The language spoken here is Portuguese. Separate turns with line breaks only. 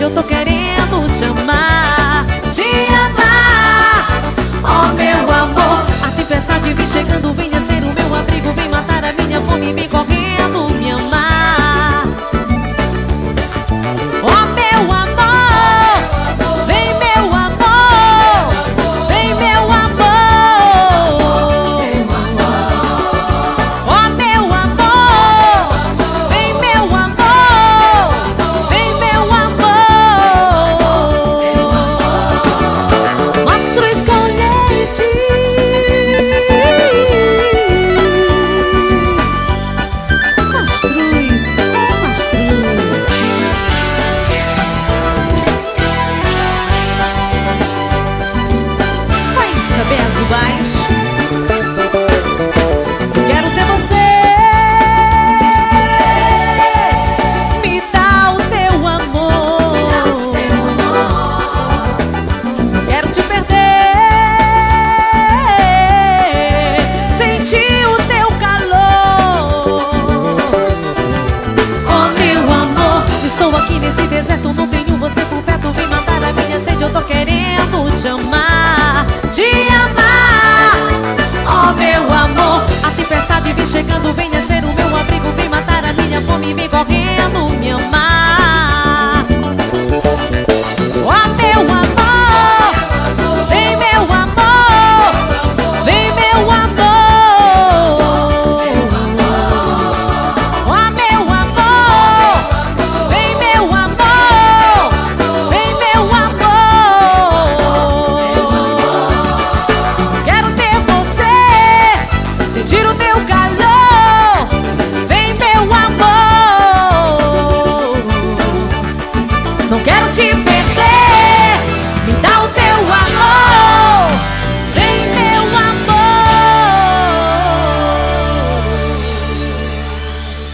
sede, eu tô querendo te amar, te amar. Oh meu amor, a tempestade vem chegando, venha ser o meu abrigo, vem matar a minha fome, vem correndo me amar. Oh meu amor, vem meu amor, vem meu amor. Oh meu amor, vem meu amor, vem meu amor. Mastruz com leite, mastruz, mastruz. Faísca Bezo baixo. Quero ter você, me dá o teu amor. Quero te perder, sentir o teu calor. Oh meu amor, estou aqui nesse deserto, não tenho você por perto, vem matar a minha sede, eu tô querendo te amar, te amar. Oh meu amor, a tempestade vem chegando, venha ser o meu abrigo, vem matar a minha fome, vem correndo me amar. Oh meu amor, vem meu amor, vem meu amor. Oh meu amor, vem meu amor, vem meu amor. Quero ter você, sentir o teu calor, vem meu amor. Não quero te